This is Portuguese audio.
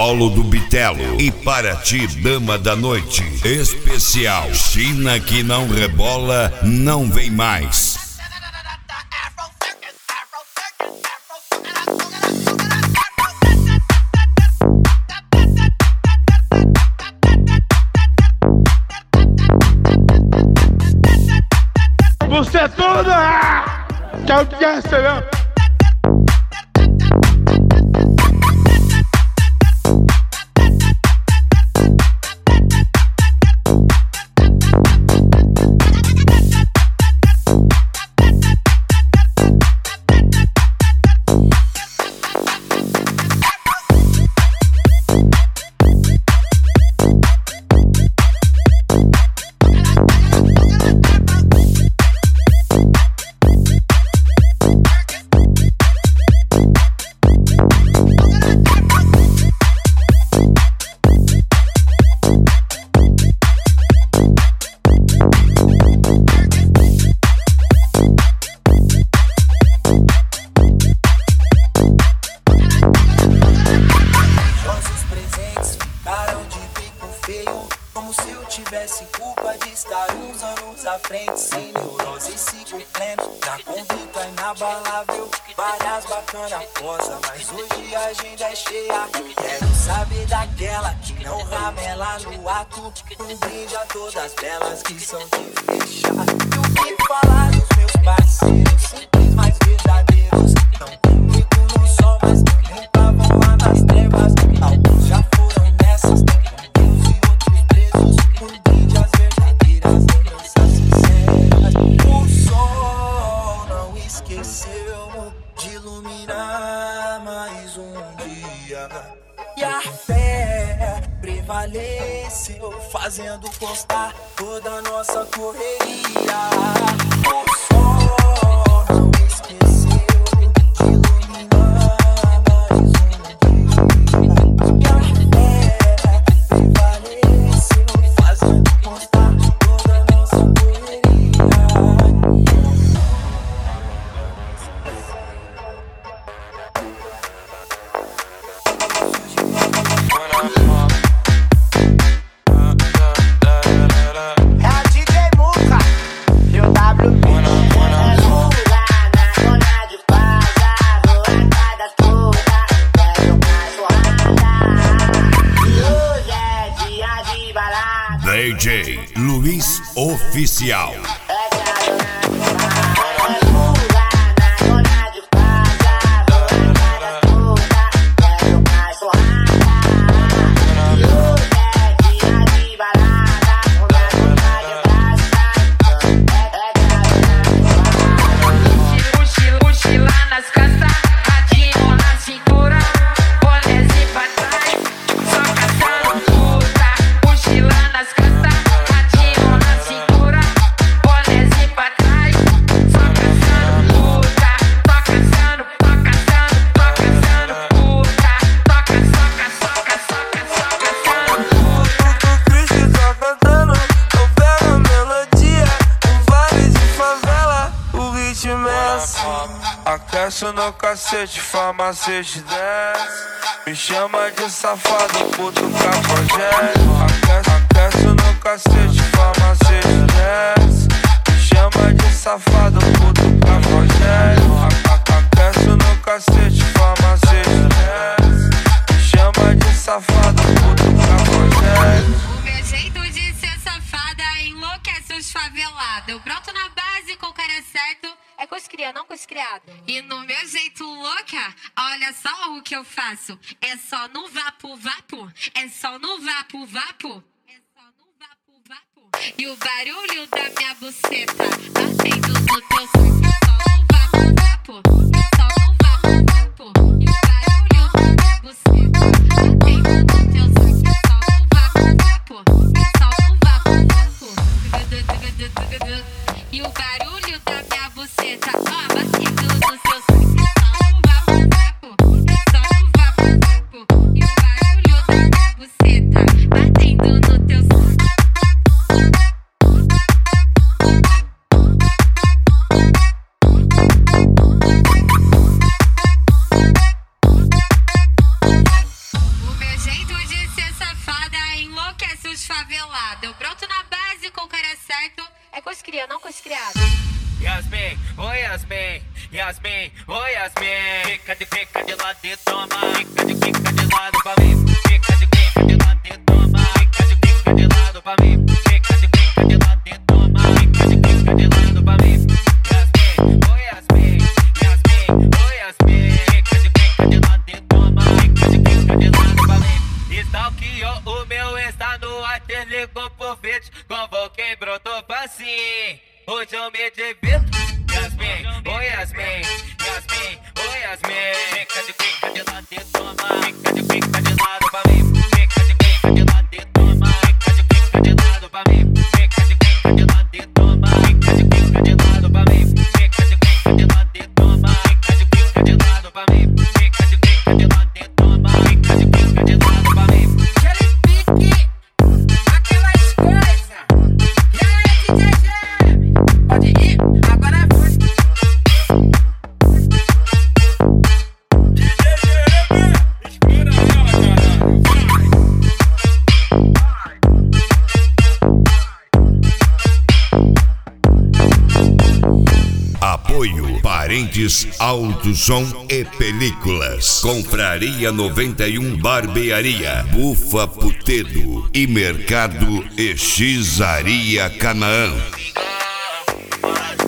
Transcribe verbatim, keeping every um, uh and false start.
Polo do Bitelo. E para ti, dama da noite, especial China que não rebola, não vem mais. Você é tudo! Que é o que é, será? Como se eu tivesse culpa de estar uns anos à frente, sem neurose e ciclo pleno, na convicta inabalável, várias bacanas posa, mas hoje a agenda é cheia. Quero saber daquela que não ramela no ato, um brinde a todas belas que são de fechar. E o que falar dos meus parceiros, simples mais verdadeiros, não comigo no sol, mas nunca vão lá nas trevas. Alguns já foram nessas, de iluminar mais um dia. E a fé prevaleceu, fazendo constar toda a nossa correria. O sol não esqueceu de iluminar mais um dia. E a fé prevaleceu, fazendo constar toda a nossa correria. D J Luiz Oficial. Aqueço no cacete, farmacete desce. Me chama de safado, puto cafajeste. Aqueço, aqueço no cacete, farmacete desce. Me chama de safado, puto cafajeste. Aqueço no cacete, farmacete desce. Me chama de safado, puto cafajeste. O meu jeito de ser safada enlouquece os favelados. Eu broto na base com o cara certo. É com os cria, não com os criados. E no meu jeito louca, olha só o que eu faço. É só no vapo, vapo. É só no vapo, vapo. É só no vapo, vapo. E o barulho da minha buceta batendo no teu corpo. É só no vapo, vapo. É só no vapo, vapo. E o barulho da minha buceta batendo no teu corpo. É só no vapo, vapo. É só no vapo, vapo. E o barulho da minha buceta, ó, batendo no seu saco. É só no vapo, vapo. É só no vapo, vapo. E o barulho da minha buceta batendo no teu saco. cria, não com os criados. Yasmin, oi Yasmin, Yasmin, oi Yasmin. Fica de fica de lado e toma, fica de fica de lado pra mim. Fica de fica de lado e toma, fica de fica de lado pra mim. Fica de fica de lado e toma, fica de fica de lado pra mim. Yasmin, oi Yasmin, Yasmin, oi Yasmin. Fica de fica de lado e toma, fica de fica de lado pra mim. Stalkeou o meu está no ar, ligou por vídeo, convoquei, brotou facinho. Hoje eu me divirto. Yasmin, oi Yasmin, Yasmin, oi Yasmin. Fica de fica de lado e toma, fica de fica de lado pra mim. Fica de fica de lado e toma, fica de fica de lado pra mim. Fica de fica de lado e toma, fica de fica de lado pra mim. Fica de fica de lado e toma, fica de fica de lado pra mim. Fica de fica de lado e toma, fica de fica de lado pra mim. Quero pique, aquelas coisas. E aí, D J Gem? Pode ir, agora foi. D J Gem, espera ela, caralho. Apoio Parentes Alto Som e Películas. Confraria noventa e um Barbearia, Bufa Putedo e Mercado Exizaria Canaã.